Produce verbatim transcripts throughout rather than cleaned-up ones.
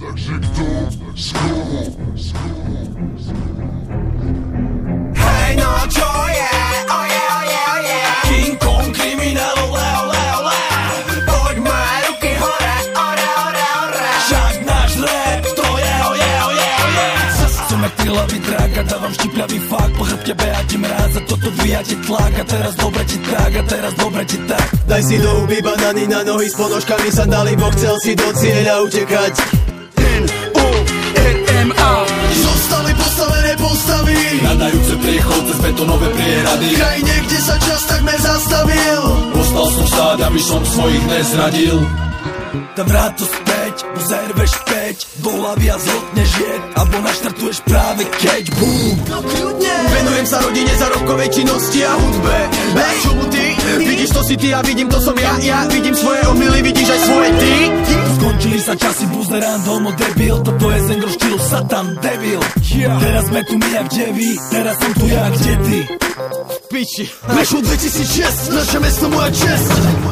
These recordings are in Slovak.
Takže kto z koho? Hej, no čo je? Oje, oje, oje. King Kong, kriminál, ole, ole, ole. Poďme, ruky hore, ore, ore, ore. Však náš rap, to je, oje, oje, oje. Som jak trilavý drák a dávam štipľavý fakt. Po chrbte beha ti mráz a toto dvíjate tlak. A teraz dobre ti tak, a teraz dobre ti tak. Daj si do huby banány na nohy s ponožkami sandály, bo chcel si do cieľa utekať. N O R M A Zostali postavené postavy, nadajúce priechod cez betonové priehrady. v krajine, kde sa čas takmer zastavil. Postal som stáť, aby som svojich nezradil. Tam vráť to späť, bo zerveš späť do hlavy a zhodneš jed, alebo naštartuješ práve keď boom. No kľudne. Venujem sa rodine, zárobkovej činnosti a hudbe. Hej, čomu ty? Vidíš, to si ty a vidím, to som ja. Ja vidím svoje omily, vidíš aj svoje ty. Skončili sa časy buzerán, homo debil. Toto je zengro štýlu satan devil, yeah. Teraz sme tu my jak devy, teraz som tu ja, kde ty? Piči. Prešlo dvetisícšesť, naše mesto moja čest.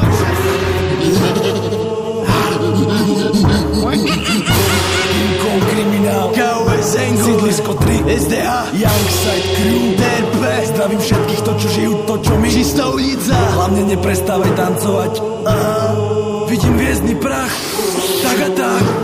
King Kong, kriminál, K O S N, sídlisko tri, S D A, Youngside Crew, T P. zdravím všetkých, to čo žijú, to čo my. Čistá ulica. Hlavne neprestávaj tancovať. Aha. Vidím hviezdny prach, tak a tak.